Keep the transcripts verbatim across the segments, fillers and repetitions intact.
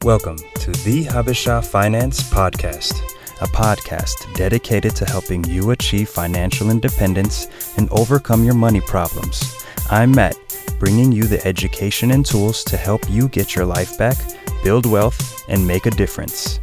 Welcome to the Habesha Finance Podcast, a podcast dedicated to helping you achieve financial independence and overcome your money problems. I'm Matt, bringing you the education and tools to help you get your life back, build wealth, and make a difference.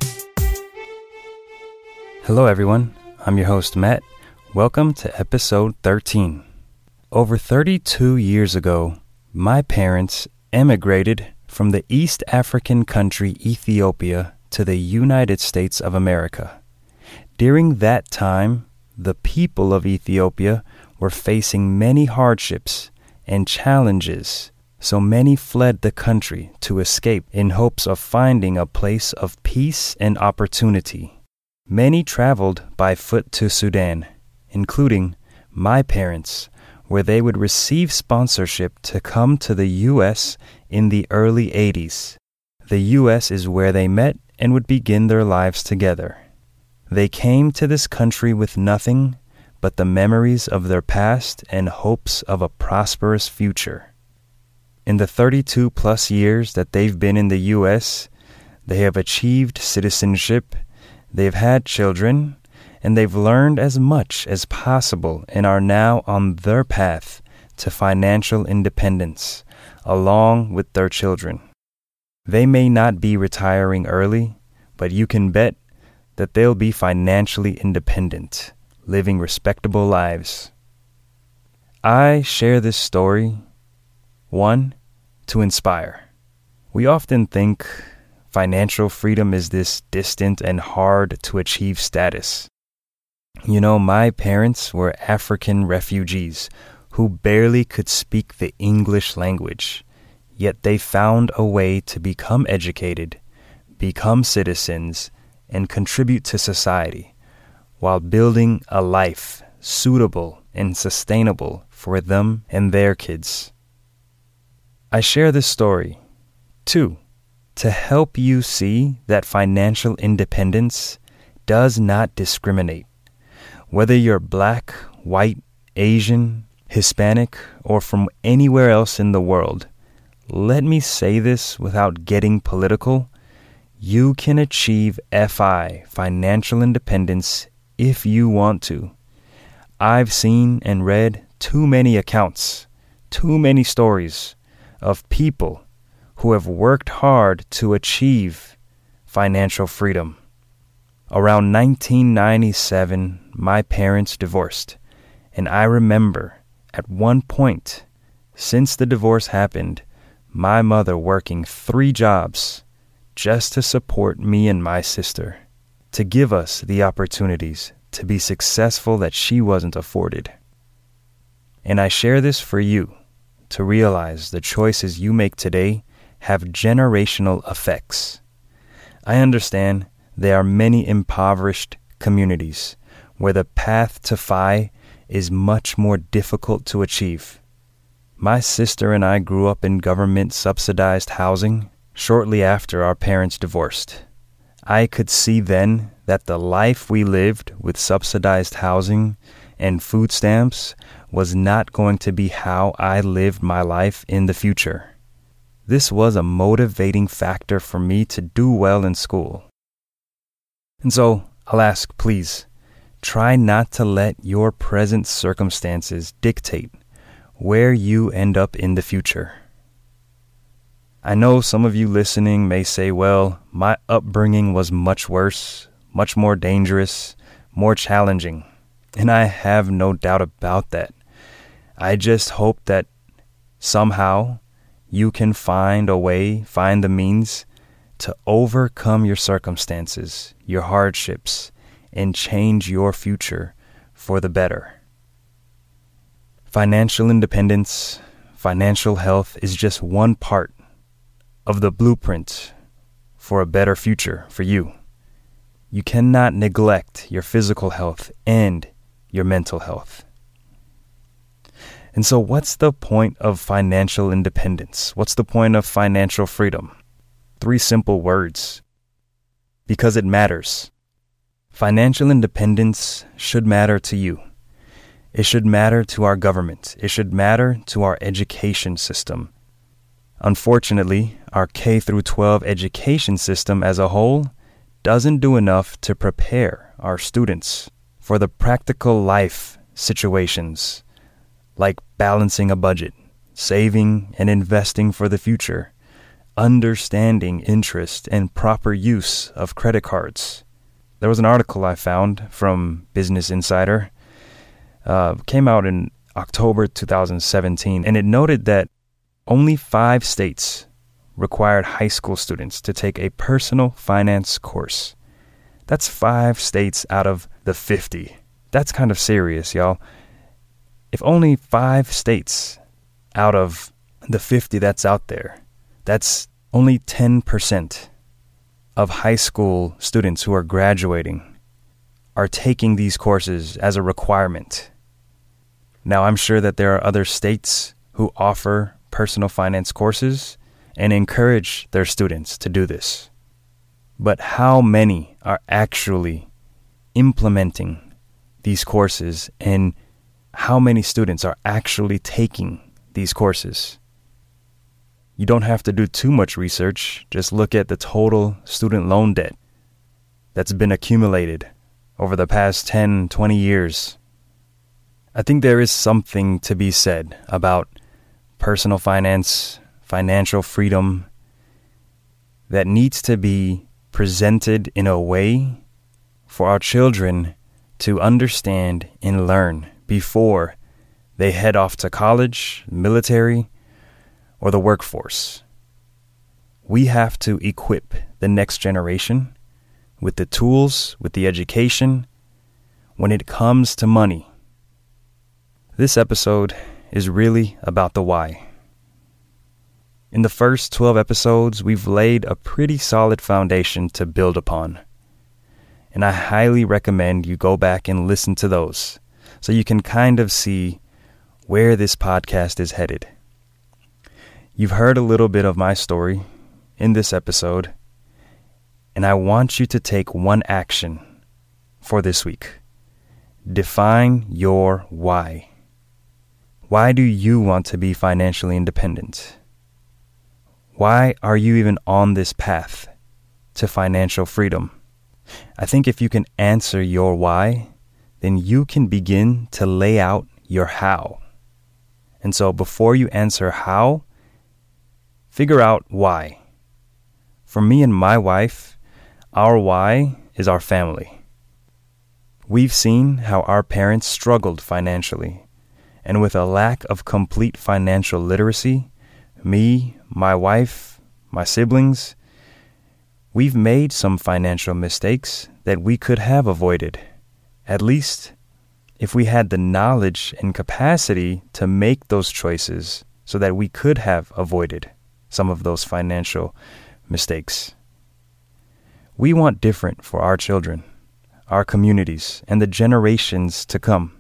Hello everyone, I'm your host Matt. Welcome to episode thirteen. Over thirty-two years ago, my parents emigrated from the East African country Ethiopia to the United States of America. During that time, the people of Ethiopia were facing many hardships and challenges, so many fled the country to escape in hopes of finding a place of peace and opportunity. Many traveled by foot to Sudan, including my parents, where they would receive sponsorship to come to the U S in the early eighties. The U S is where they met and would begin their lives together. They came to this country with nothing but the memories of their past and hopes of a prosperous future. In the thirty-two plus years that they've been in the U S, they have achieved citizenship, they've had children, and they've learned as much as possible and are now on their path to financial independence, along with their children. They may not be retiring early, but you can bet that they'll be financially independent, living respectable lives. I share this story, one, to inspire. We often think financial freedom is this distant and hard to achieve status. You know, my parents were African refugees who barely could speak the English language, yet they found a way to become educated, become citizens, and contribute to society, while building a life suitable and sustainable for them and their kids. I share this story, two, to help you see that financial independence does not discriminate. Whether you're black, white, Asian, Hispanic, or from anywhere else in the world, let me say this without getting political. You can achieve F I, financial independence, if you want to. I've seen and read too many accounts, too many stories of people who have worked hard to achieve financial freedom. Around nineteen ninety-seven, my parents divorced, and I remember at one point, since the divorce happened, my mother working three jobs just to support me and my sister, to give us the opportunities to be successful that she wasn't afforded. And I share this for you to realize the choices you make today have generational effects. I understand there are many impoverished communities where the path to F I is much more difficult to achieve. My sister and I grew up in government-subsidized housing shortly after our parents divorced. I could see then that the life we lived with subsidized housing and food stamps was not going to be how I lived my life in the future. This was a motivating factor for me to do well in school. And so, I'll ask, please, try not to let your present circumstances dictate where you end up in the future. I know some of you listening may say, well, my upbringing was much worse, much more dangerous, more challenging, and I have no doubt about that. I just hope that somehow you can find a way, find the means to overcome your circumstances, your hardships, and change your future for the better. Financial independence, financial health is just one part of the blueprint for a better future for you. You cannot neglect your physical health and your mental health. And so what's the point of financial independence? What's the point of financial freedom? Three simple words. Because it matters. Financial independence should matter to you. It should matter to our government. It should matter to our education system. Unfortunately, our K through twelve education system as a whole doesn't do enough to prepare our students for the practical life situations like balancing a budget, saving and investing for the future, understanding interest and proper use of credit cards. There was an article I found from Business Insider, uh, came out in October two thousand seventeen, and it noted that only five states required high school students to take a personal finance course. That's five states out of the fifty. That's kind of serious, y'all. If only five states out of the fifty that's out there, that's only ten percent of high school students who are graduating are taking these courses as a requirement. Now, I'm sure that there are other states who offer personal finance courses and encourage their students to do this. But how many are actually implementing these courses, and how many students are actually taking these courses? You don't have to do too much research. Just look at the total student loan debt that's been accumulated over the past ten, twenty years. I think there is something to be said about personal finance, financial freedom, that needs to be presented in a way for our children to understand and learn before they head off to college, military, or the workforce. We have to equip the next generation with the tools, with the education, when it comes to money. This episode is really about the why. In the first twelve episodes, we've laid a pretty solid foundation to build upon. And I highly recommend you go back and listen to those so you can kind of see where this podcast is headed. You've heard a little bit of my story in this episode, and I want you to take one action for this week. Define your why. Why do you want to be financially independent? Why are you even on this path to financial freedom? I think if you can answer your why, then you can begin to lay out your how. And so before you answer how, figure out why. For me and my wife, our why is our family. We've seen how our parents struggled financially, and with a lack of complete financial literacy, me, my wife, my siblings, we've made some financial mistakes that we could have avoided, at least if we had the knowledge and capacity to make those choices so that we could have avoided some of those financial mistakes. We want different for our children, our communities, and the generations to come.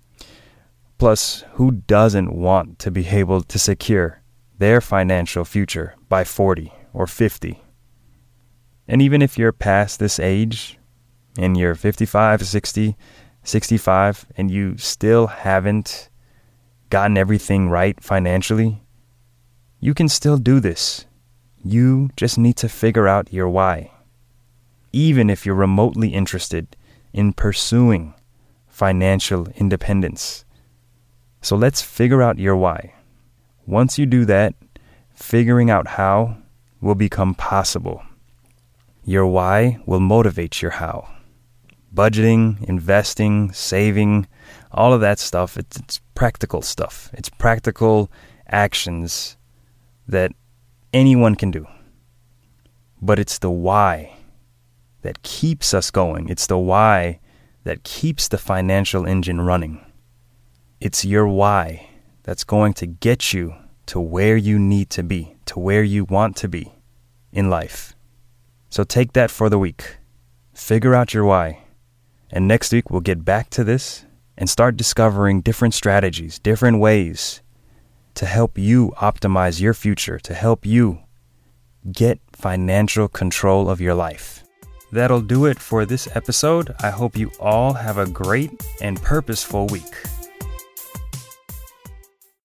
Plus, who doesn't want to be able to secure their financial future by forty or fifty? And even if you're past this age and you're fifty-five, sixty, sixty-five, and you still haven't gotten everything right financially, you can still do this. You just need to figure out your why. Even if you're remotely interested in pursuing financial independence. So let's figure out your why. Once you do that, figuring out how will become possible. Your why will motivate your how. Budgeting, investing, saving, all of that stuff, it's, it's practical stuff. It's practical actions that anyone can do. But it's the why that keeps us going. It's the why that keeps the financial engine running. It's your why that's going to get you to where you need to be, to where you want to be in life. So take that for the week. Figure out your why. And next week we'll get back to this and start discovering different strategies, different ways to help you optimize your future, to help you get financial control of your life. That'll do it for this episode. I hope you all have a great and purposeful week.